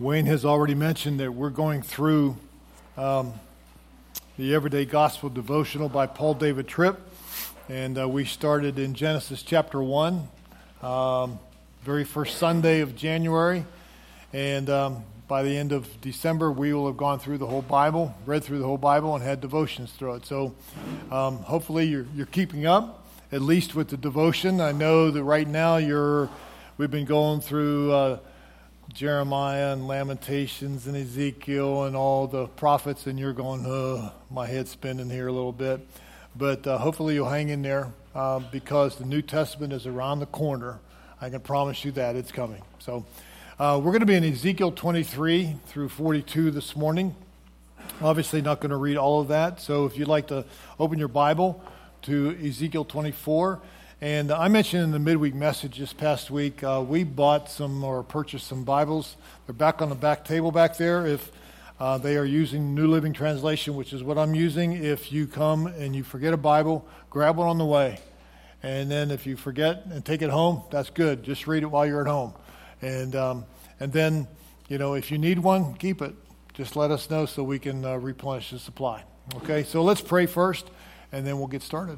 Wayne has already mentioned that we're going through the Everyday Gospel Devotional by Paul David Tripp, and we started in Genesis chapter 1, very first Sunday of January, and by the end of December we will have gone through the whole Bible, read through the whole Bible, and had devotions through it. So hopefully you're keeping up, at least with the devotion. I know that right now we've been going through Jeremiah and Lamentations and Ezekiel and all the prophets, and you're going, my head's spinning here a little bit. But hopefully you'll hang in there because the New Testament is around the corner. I can promise you that it's coming. So we're going to be in Ezekiel 23 through 42 this morning. Obviously not going to read all of that. So if you'd like to open your Bible to Ezekiel 24. And I mentioned in the midweek message this past week, we bought some or purchased some Bibles. They're back on the back table back there. If they are using New Living Translation, which is what I'm using, if you come and you forget a Bible, grab one on the way. And then if you forget and take it home, that's good. Just read it while you're at home. And then, if you need one, keep it. Just let us know so we can replenish the supply. Okay, so let's pray first, and then we'll get started.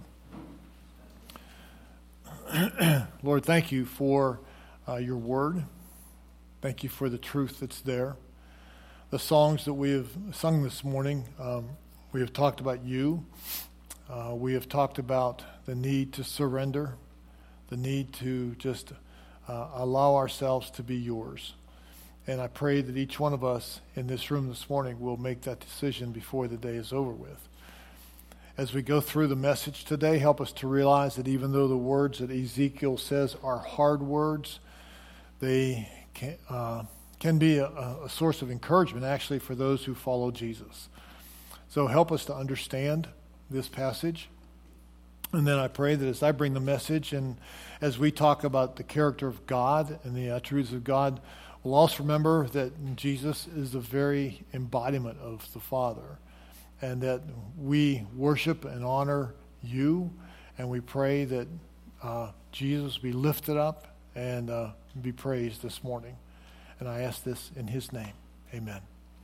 Lord, thank you for your word. Thank you for the truth that's there. The songs that we have sung this morning, we have talked about you. We have talked about the need to surrender, the need to just allow ourselves to be yours. And I pray that each one of us in this room this morning will make that decision before the day is over with. As we go through the message today, help us to realize that even though the words that Ezekiel says are hard words, they can be a source of encouragement, actually, for those who follow Jesus. So help us to understand this passage. And then I pray that as I bring the message and as we talk about the character of God and the attributes of God, we'll also remember that Jesus is the very embodiment of the Father. And that we worship and honor you, and we pray that Jesus be lifted up and be praised this morning. And I ask this in his name. Amen.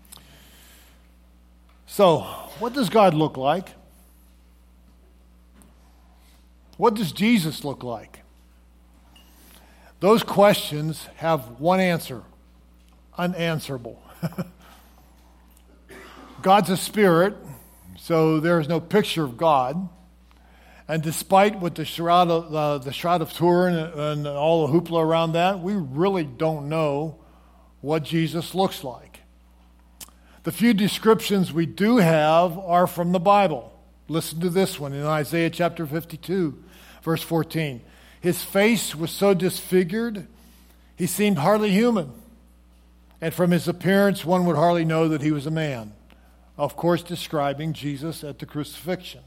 So, what does God look like? What does Jesus look like? Those questions have one answer: unanswerable. God's a spirit, so there is no picture of God. And despite what the Shroud of Turin and all the hoopla around that, we really don't know what Jesus looks like. The few descriptions we do have are from the Bible. Listen to this one in Isaiah chapter 52, verse 14. His face was so disfigured, he seemed hardly human. And from his appearance, one would hardly know that he was a man. Of course, describing Jesus at the crucifixion.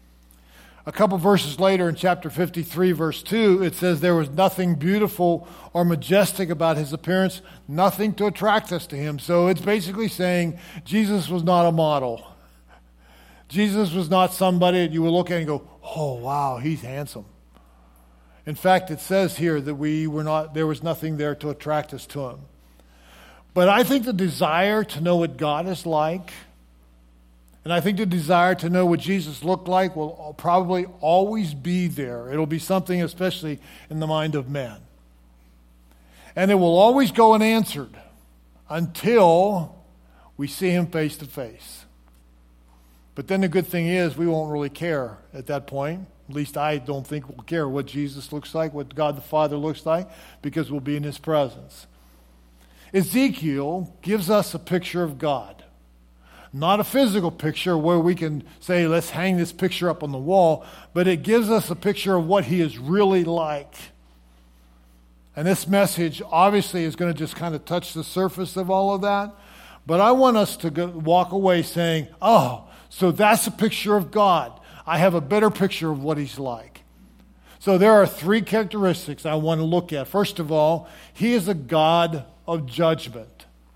A couple verses later in chapter 53, verse 2, it says there was nothing beautiful or majestic about his appearance, nothing to attract us to him. So it's basically saying Jesus was not a model. Jesus was not somebody that you would look at and go, oh, wow, he's handsome. In fact, it says here that there was nothing there to attract us to him. But I think the desire to know what God is like, and I think the desire to know what Jesus looked like will probably always be there. It'll be something especially in the mind of man. And it will always go unanswered until we see him face to face. But then the good thing is we won't really care at that point. At least I don't think we'll care what Jesus looks like, what God the Father looks like, because we'll be in his presence. Ezekiel gives us a picture of God. Not a physical picture where we can say, let's hang this picture up on the wall, but it gives us a picture of what he is really like. And this message obviously is going to just kind of touch the surface of all of that, but I want us to walk away saying, oh, so that's a picture of God. I have a better picture of what he's like. So there are three characteristics I want to look at. First of all, he is a God of judgment.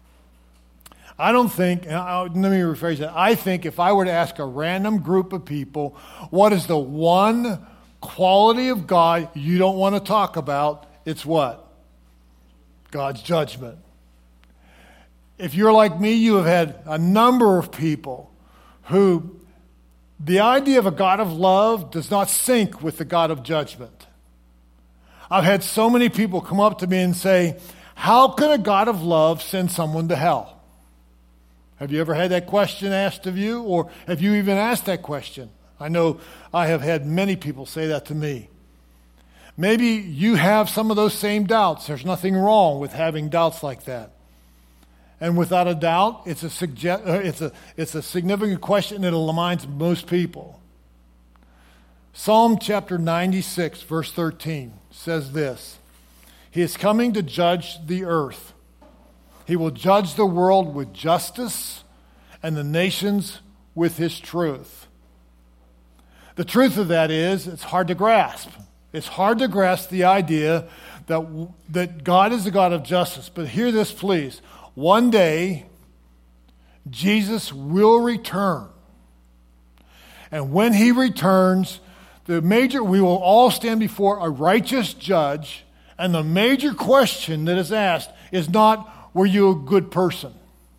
I don't think, let me rephrase that. I think if I were to ask a random group of people, what is the one quality of God you don't want to talk about, it's what? God's judgment. If you're like me, you have had a number of people who the idea of a God of love does not sync with the God of judgment. I've had so many people come up to me and say, how can a God of love send someone to hell? Have you ever had that question asked of you, or have you even asked that question? I know I have had many people say that to me. Maybe you have some of those same doubts. There's nothing wrong with having doubts like that. And without a doubt, it's a significant question that aligns most people. Psalm chapter 96, verse 13 says this: He is coming to judge the earth. He will judge the world with justice and the nations with his truth. The truth of that is, it's hard to grasp. It's hard to grasp the idea that God is a God of justice. But hear this, please. One day, Jesus will return. And when he returns, we will all stand before a righteous judge. And the major question that is asked is not, were you a good person?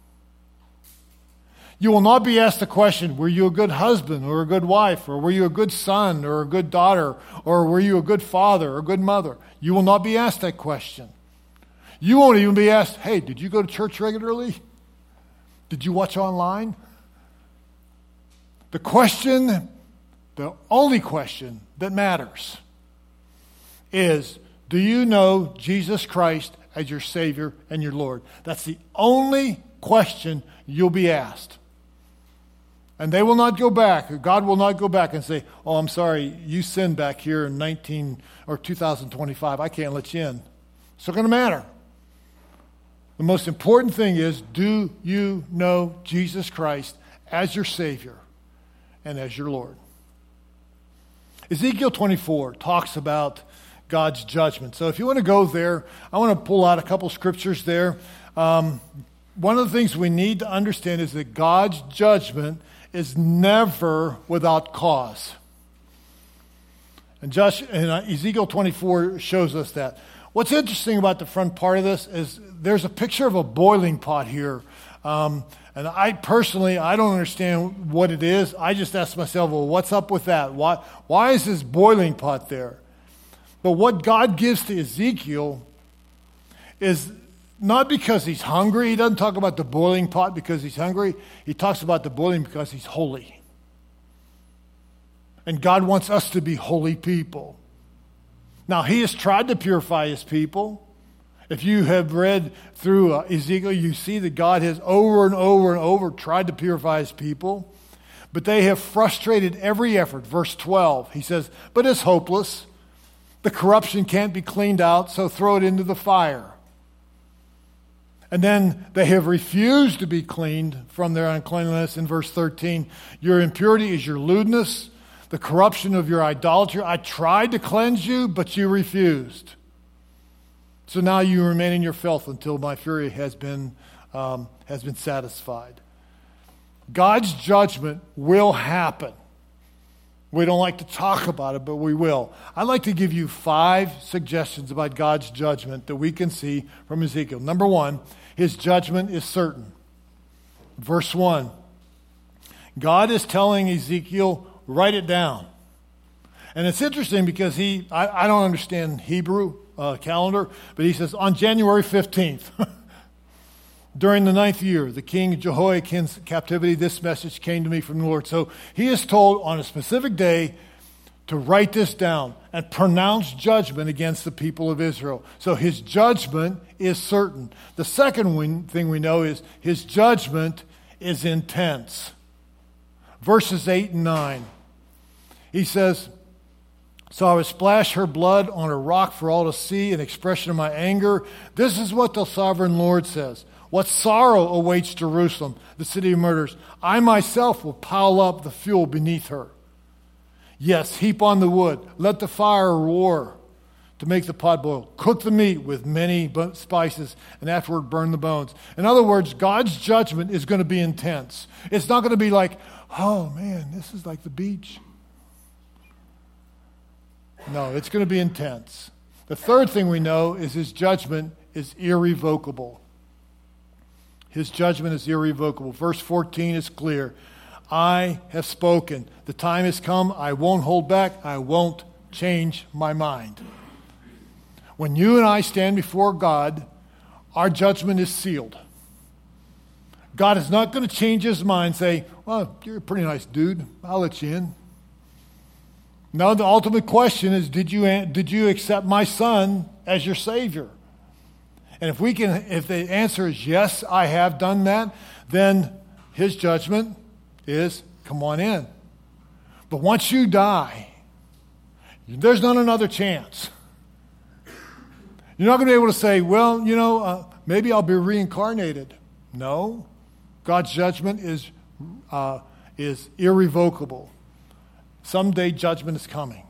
You will not be asked the question, were you a good husband or a good wife? Or were you a good son or a good daughter? Or were you a good father or a good mother? You will not be asked that question. You won't even be asked, hey, did you go to church regularly? Did you watch online? The only question that matters is, do you know Jesus Christ as your Savior and your Lord? That's the only question you'll be asked. And they will not go back. God will not go back and say, oh, I'm sorry, you sinned back here in 2025. I can't let you in. It's not going to matter. The most important thing is, do you know Jesus Christ as your Savior and as your Lord? Ezekiel 24 talks about God's judgment. So if you want to go there, I want to pull out a couple scriptures there. One of the things we need to understand is that God's judgment is never without cause. And Ezekiel 24 shows us that. What's interesting about the front part of this is there's a picture of a boiling pot here. And I don't understand what it is. I just ask myself, well, what's up with that? Why is this boiling pot there? But what God gives to Ezekiel is not because he's hungry. He doesn't talk about the boiling pot because he's hungry. He talks about the boiling because he's holy. And God wants us to be holy people. Now, he has tried to purify his people. If you have read through Ezekiel, you see that God has over and over and over tried to purify his people. But they have frustrated every effort. Verse 12, he says, but it's hopeless. The corruption can't be cleaned out, so throw it into the fire. And then they have refused to be cleaned from their uncleanness. In verse 13, your impurity is your lewdness, the corruption of your idolatry. I tried to cleanse you, but you refused. So now you remain in your filth until my fury has been satisfied. God's judgment will happen. We don't like to talk about it, but we will. I'd like to give you 5 suggestions about God's judgment that we can see from Ezekiel. Number 1, his judgment is certain. Verse 1, God is telling Ezekiel, write it down. And it's interesting because I don't understand Hebrew calendar, but he says on January 15th, during the 9th year, the king Jehoiakim's captivity, this message came to me from the Lord. So he is told on a specific day to write this down and pronounce judgment against the people of Israel. So his judgment is certain. The second thing we know is his judgment is intense. Verses 8 and 9. He says, so I will splash her blood on a rock for all to see, an expression of my anger. This is what the sovereign Lord says. What sorrow awaits Jerusalem, the city of murderers. I myself will pile up the fuel beneath her. Yes, heap on the wood. Let the fire roar to make the pot boil. Cook the meat with many spices and afterward burn the bones. In other words, God's judgment is going to be intense. It's not going to be like, oh man, this is like the beach. No, it's going to be intense. The third thing we know is his judgment is irrevocable. His judgment is irrevocable. Verse 14 is clear. I have spoken. The time has come. I won't hold back. I won't change my mind. When you and I stand before God, our judgment is sealed. God is not going to change his mind and say, well, you're a pretty nice dude. I'll let you in. No, the ultimate question is, did you accept my son as your Savior? And if the answer is yes, I have done that, then his judgment is, come on in. But once you die, there's not another chance. You're not going to be able to say, well, maybe I'll be reincarnated. No. God's judgment is irrevocable. Someday judgment is coming.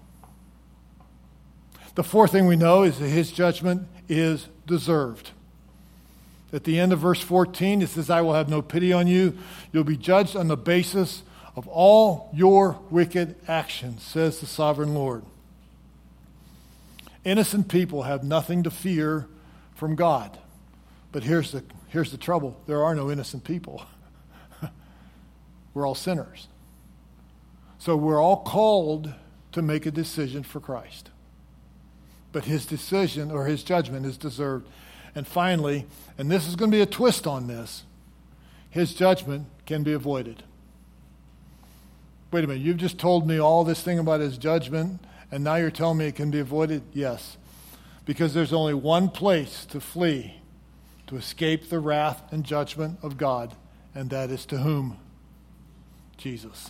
The fourth thing we know is that his judgment is deserved. At the end of verse 14, it says, I will have no pity on you. You'll be judged on the basis of all your wicked actions, says the sovereign Lord. Innocent people have nothing to fear from God. But here's the trouble. There are no innocent people. We're all sinners. So we're all called to make a decision for Christ. But his decision or his judgment is deserved. And finally, and this is going to be a twist on this, his judgment can be avoided. Wait a minute, you've just told me all this thing about his judgment, and now you're telling me it can be avoided? Yes. Because there's only one place to flee to escape the wrath and judgment of God, and that is to whom? Jesus.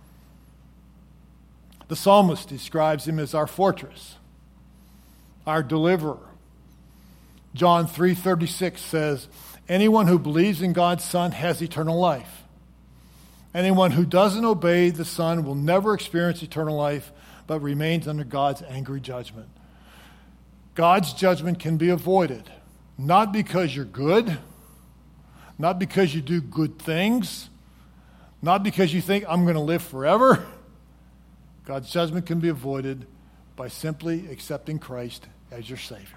The psalmist describes him as our fortress, our deliverer. John 3:36 says, anyone who believes in God's Son has eternal life. Anyone who doesn't obey the Son will never experience eternal life, but remains under God's angry judgment. God's judgment can be avoided, not because you're good, not because you do good things, not because you think I'm going to live forever. God's judgment can be avoided by simply accepting Christ as your Savior.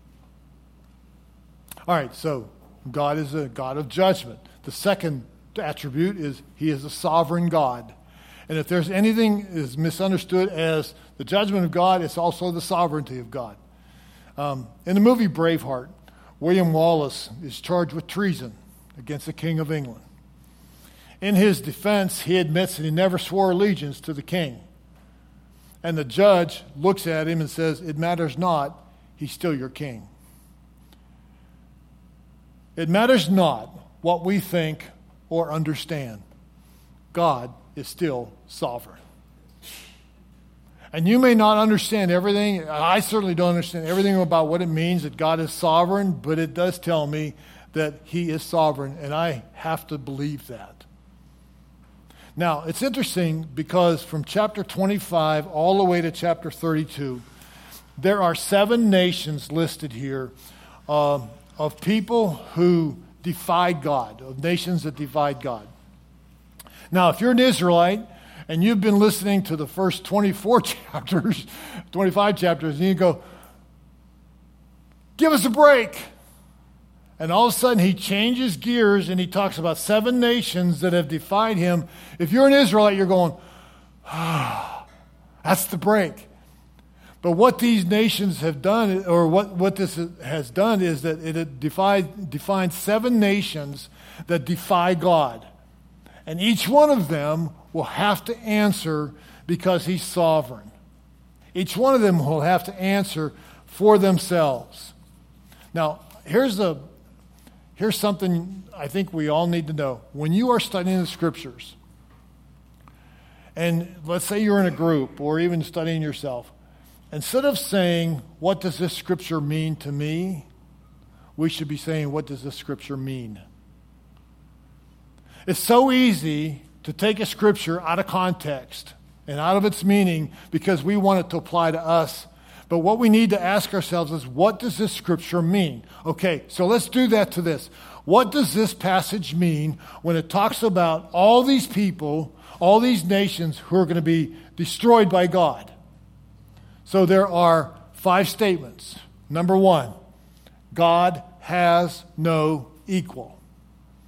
All right, so God is a God of judgment. The second attribute is he is a sovereign God. And if there's anything is misunderstood as the judgment of God, it's also the sovereignty of God. In the movie Braveheart, William Wallace is charged with treason against the King of England. In his defense, he admits that he never swore allegiance to the king. And the judge looks at him and says, it matters not, he's still your king. It matters not what we think or understand. God is still sovereign. And you may not understand everything. I certainly don't understand everything about what it means that God is sovereign, but it does tell me that he is sovereign, and I have to believe that. Now, it's interesting because from chapter 25 all the way to chapter 32, there are 7 nations listed here of people who defied God, of nations that defied God. Now, if you're an Israelite and you've been listening to the first 24 chapters, 25 chapters, and you go, give us a break. And all of a sudden he changes gears and he talks about 7 nations that have defied him. If you're an Israelite, you're going, that's the break. But what these nations have done, or what this has done, is that it defines 7 nations that defy God. And each one of them will have to answer because he's sovereign. Each one of them will have to answer for themselves. Now, here's something I think we all need to know. When you are studying the Scriptures, and let's say you're in a group or even studying yourself, instead of saying, what does this Scripture mean to me? We should be saying, what does this Scripture mean? It's so easy to take a Scripture out of context and out of its meaning because we want it to apply to us. But what we need to ask ourselves is, what does this Scripture mean? Okay, so let's do that to this. What does this passage mean when it talks about all these people, all these nations who are going to be destroyed by God? So there are 5 statements. Number 1, God has no equal.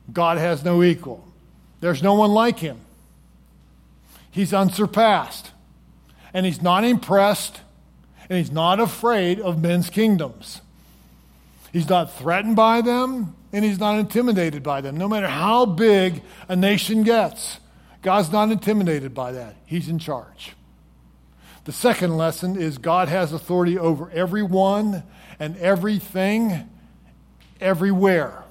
God has no equal. There's no one like him. He's unsurpassed. And he's not impressed, and he's not afraid of men's kingdoms. He's not threatened by them, and he's not intimidated by them. No matter how big a nation gets, God's not intimidated by that. He's in charge. The second lesson is God has authority over everyone and everything, everywhere.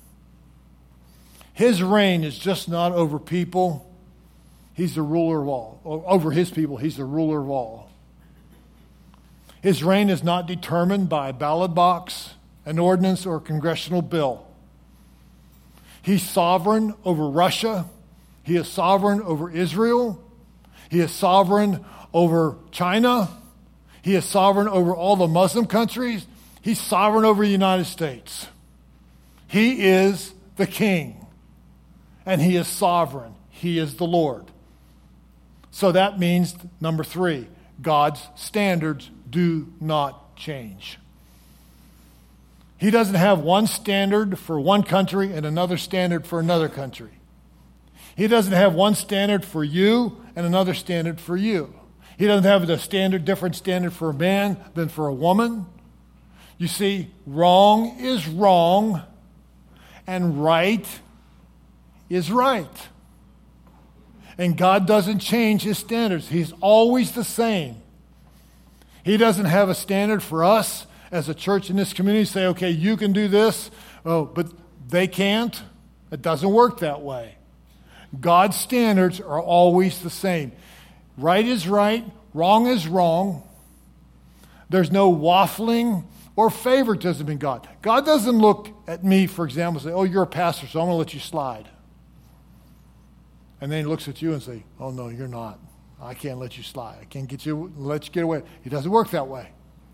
His reign is just not over people. He's the ruler of all. Over his people, he's the ruler of all. His reign is not determined by a ballot box, an ordinance, or a congressional bill. He's sovereign over Russia. He is sovereign over Israel. He is sovereign over China. He is sovereign over all the Muslim countries. He's sovereign over the United States. He is the king. And he is sovereign. He is the Lord. So that means, number 3, God's standards do not change. He doesn't have one standard for one country and another standard for another country. He doesn't have one standard for you and another standard for you. He doesn't have a different standard for a man than for a woman. You see, wrong is wrong and right is right. And God doesn't change his standards. He's always the same. He doesn't have a standard for us as a church in this community. Say, okay, you can do this, but they can't. It doesn't work that way. God's standards are always the same. Right is right. Wrong is wrong. There's no waffling or favoritism in God. God doesn't look at me, for example, and say, oh, you're a pastor, so I'm going to let you slide. And then he looks at you and say, oh, no, you're not. I can't let you slide. I can't let you get away. He doesn't work that way.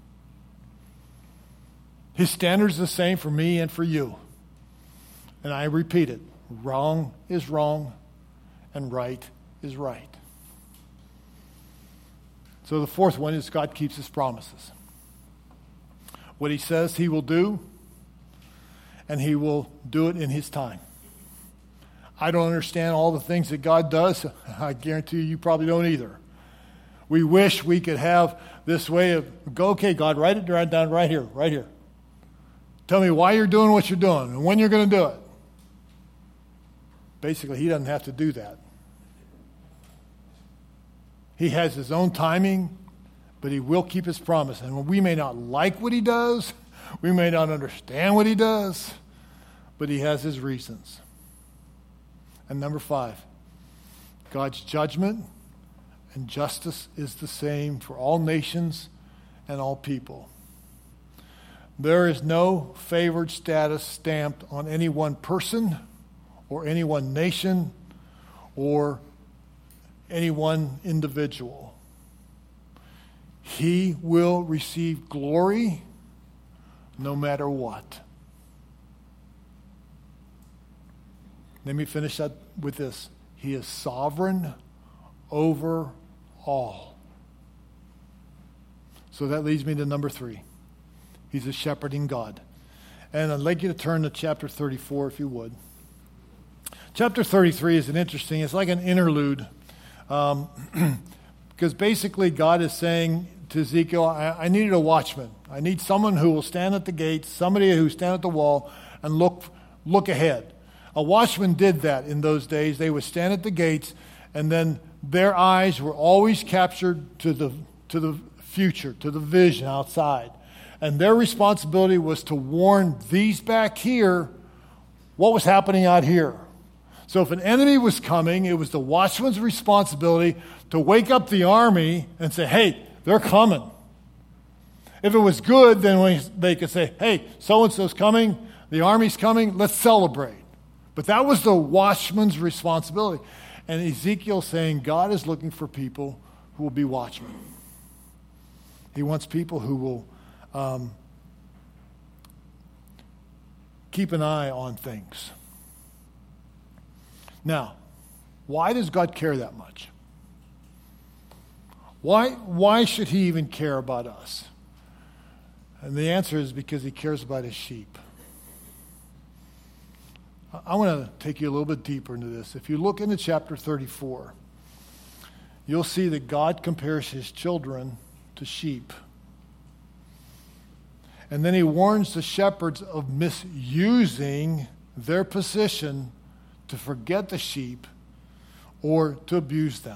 His standard is the same for me and for you. And I repeat it. Wrong is wrong and right is right. So the fourth one is God keeps his promises. What he says he will do, and he will do it in his time. I don't understand all the things that God does. I guarantee you probably don't either. We wish we could have this way of, go, okay, God, write it down right here, right here. Tell me why you're doing what you're doing and when you're going to do it. Basically, he doesn't have to do that. He has his own timing, but he will keep his promise. And we may not like what he does, we may not understand what he does, but he has his reasons. And number 5, God's judgment and justice is the same for all nations and all people. There is no favored status stamped on any one person or any one nation or any one individual. He will receive glory no matter what. Let me finish that with this. He is sovereign over all. So that leads me to number 3. He's a shepherding God. And I'd like you to turn to chapter 34 if you would. Chapter 33 is it's like an interlude. Because basically God is saying to Ezekiel, I needed a watchman. I need someone who will stand at the gates, somebody who will stand at the wall and look ahead. A watchman did that in those days. They would stand at the gates, and then their eyes were always captured to the future, to the vision outside. And their responsibility was to warn these back here what was happening out here. So if an enemy was coming, it was the watchman's responsibility to wake up the army and say, hey, they're coming. If it was good, then they could say, hey, so-and-so's coming, the army's coming, let's celebrate. But that was the watchman's responsibility. And Ezekiel's saying God is looking for people who will be watchmen. He wants people who will keep an eye on things. Now, why does God care that much? Why should he even care about us? And the answer is because he cares about his sheep. I want to take you a little bit deeper into this. If you look into chapter 34, you'll see that God compares his children to sheep. And then he warns the shepherds of misusing their position to forget the sheep or to abuse them.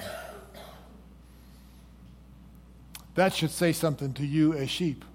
That should say something to you as sheep.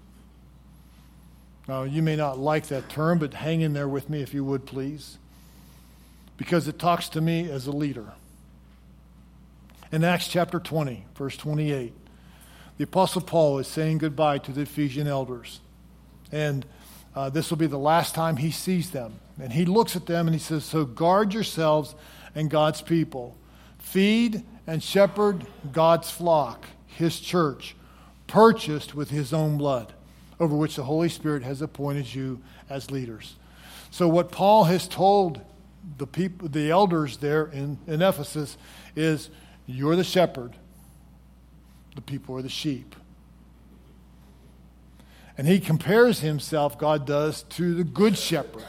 Now, you may not like that term, but hang in there with me if you would, please, because it talks to me as a leader. In Acts chapter 20, verse 28, the Apostle Paul is saying goodbye to the Ephesian elders. And this will be the last time he sees them. And he looks at them and he says, "So guard yourselves and God's people. Feed and shepherd God's flock, his church, purchased with his own blood, over which the Holy Spirit has appointed you as leaders." So what Paul has told the people, the elders there in Ephesus, is you're the shepherd, the people are the sheep. And he compares himself, God does, to the good shepherd.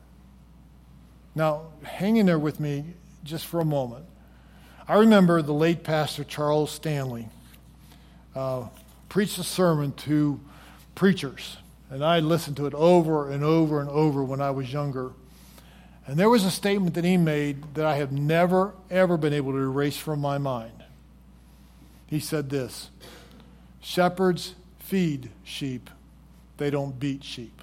Now, hang in there with me just for a moment. I remember the late pastor Charles Stanley preached a sermon to preachers, and I listened to it over and over and over when I was younger. And there was a statement that he made that I have never, ever been able to erase from my mind. He said this: "Shepherds feed sheep, they don't beat sheep."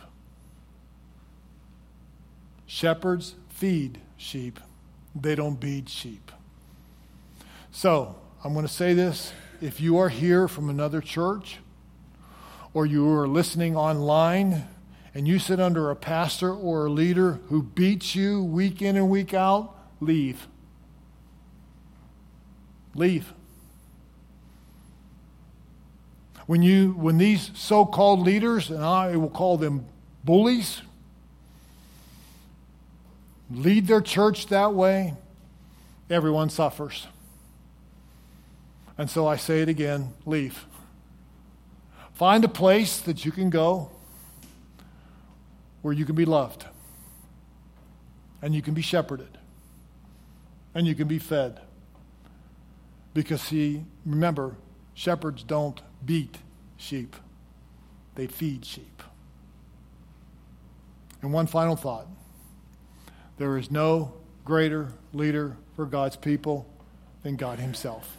Shepherds feed sheep, they don't beat sheep. So, I'm going to say this. If you are here from another church, or you are listening online, and you sit under a pastor or a leader who beats you week in and week out, leave. Leave. When these so-called leaders, and I will call them bullies, lead their church that way, everyone suffers. And so I say it again, leave. Find a place that you can go where you can be loved, and you can be shepherded, and you can be fed. Because, see, remember, shepherds don't beat sheep, they feed sheep. And one final thought: there is no greater leader for God's people than God himself.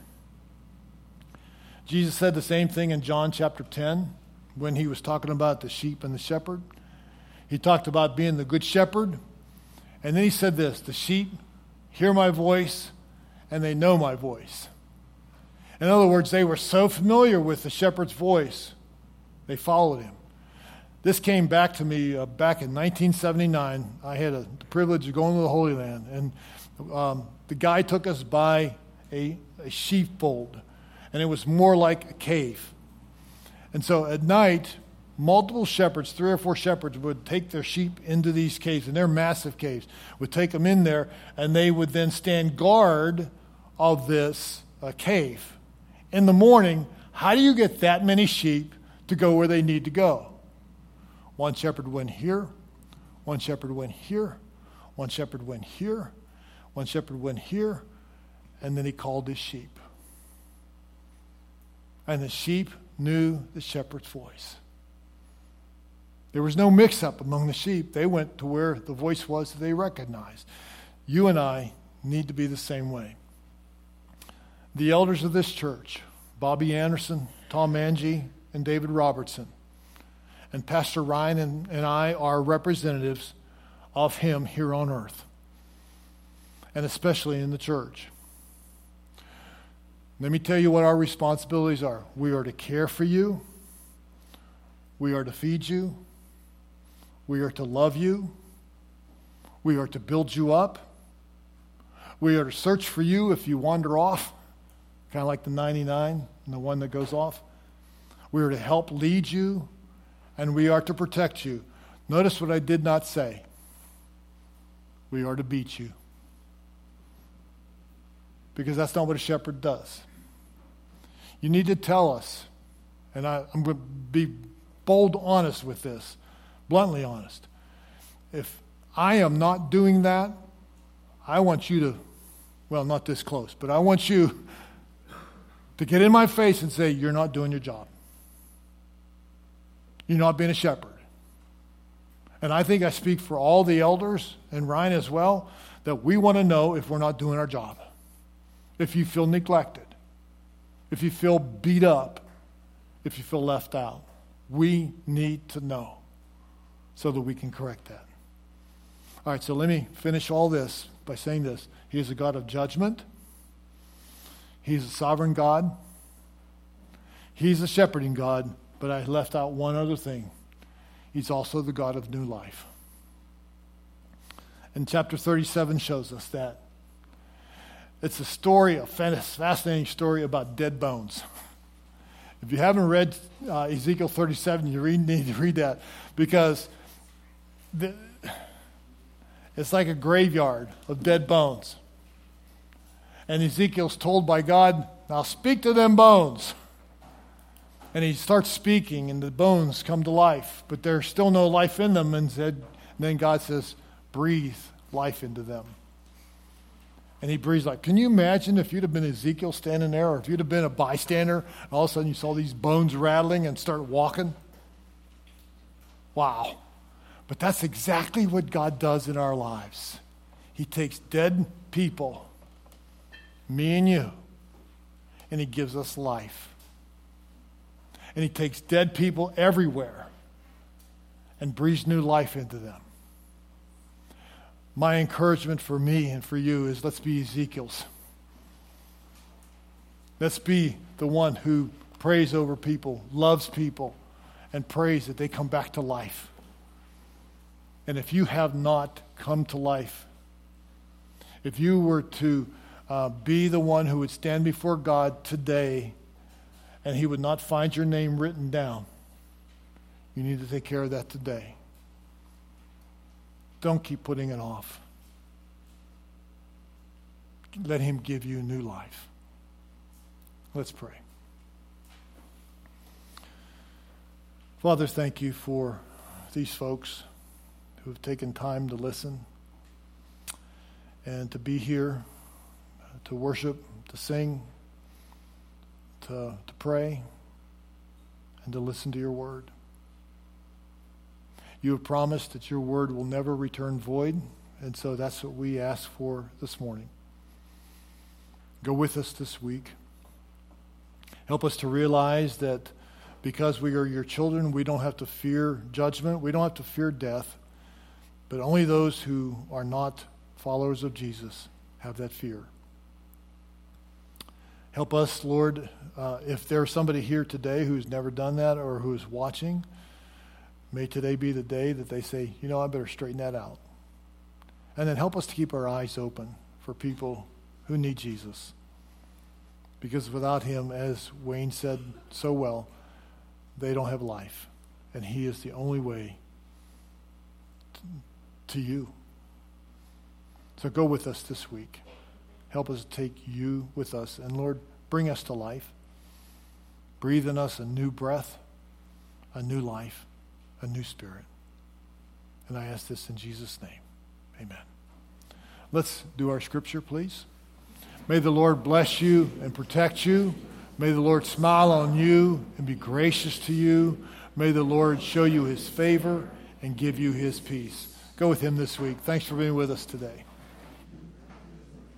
Jesus said the same thing in John chapter 10 when he was talking about the sheep and the shepherd. He talked about being the good shepherd, and then he said this: "The sheep hear my voice, and they know my voice." In other words, they were so familiar with the shepherd's voice, they followed him. This came back to me back in 1979. I had the privilege of going to the Holy Land, and the guy took us by a sheepfold, and it was more like a cave. And so at night, multiple shepherds, 3 or 4 shepherds, would take their sheep into these caves, and they're massive caves, would take them in there, and they would then stand guard of this cave. In the morning, how do you get that many sheep to go where they need to go? One shepherd went here, one shepherd went here, one shepherd went here, one shepherd went here, and then he called his sheep. And the sheep knew the shepherd's voice. There was no mix-up among the sheep. They went to where the voice was that they recognized. You and I need to be the same way. The elders of this church, Bobby Anderson, Tom Angie, and David Robertson, and Pastor Ryan and I are representatives of him here on earth, and especially in the church. Let me tell you what our responsibilities are. We are to care for you. We are to feed you. We are to love you. We are to build you up. We are to search for you if you wander off, kind of like the 99 and the one that goes off. We are to help lead you, and we are to protect you. Notice what I did not say. We are to beat you. Because that's not what a shepherd does. You need to tell us, and I'm going to be bold honest with this, bluntly honest. If I am not doing that, I want you to, well, not this close, but I want you to get in my face and say, you're not doing your job. You're not being a shepherd. And I think I speak for all the elders and Ryan as well, that we want to know if we're not doing our job. If you feel neglected, if you feel beat up, if you feel left out, we need to know so that we can correct that. All right, so let me finish all this by saying this. He is a God of judgment. He's a sovereign God. He's a shepherding God, but I left out one other thing. He's also the God of new life. And chapter 37 shows us that. It's a story, a fascinating story about dead bones. If you haven't read Ezekiel 37, you need to read that, because it's like a graveyard of dead bones. And Ezekiel's told by God, now speak to them bones. And he starts speaking, and the bones come to life, but there's still no life in them. And then God says, breathe life into them. And he breathes life. Can you imagine if you'd have been Ezekiel standing there, or if you'd have been a bystander, and all of a sudden you saw these bones rattling and start walking? Wow. But that's exactly what God does in our lives. He takes dead people, me and you, and he gives us life. And he takes dead people everywhere and breathes new life into them. My encouragement for me and for you is, let's be Ezekiel's. Let's be the one who prays over people, loves people, and prays that they come back to life. And if you have not come to life, if you were to be the one who would stand before God today and he would not find your name written down, you need to take care of that today. Don't keep putting it off. Let him give you new life. Let's pray. Father, thank you for these folks who have taken time to listen and to be here, to worship, to sing, to pray, and to listen to your word. You have promised that your word will never return void, and so that's what we ask for this morning. Go with us this week. Help us to realize that because we are your children, we don't have to fear judgment, we don't have to fear death, but only those who are not followers of Jesus have that fear. Help us, Lord, if there's somebody here today who's never done that or who's watching, may today be the day that they say, you know, I better straighten that out. And then help us to keep our eyes open for people who need Jesus. Because without him, as Wayne said so well, they don't have life. And he is the only way to you. So go with us this week. Help us take you with us. And Lord, bring us to life. Breathe in us a new breath, a new life, a new spirit. And I ask this in Jesus' name. Amen. Let's do our scripture, please. May the Lord bless you and protect you. May the Lord smile on you and be gracious to you. May the Lord show you his favor and give you his peace. Go with him this week. Thanks for being with us today.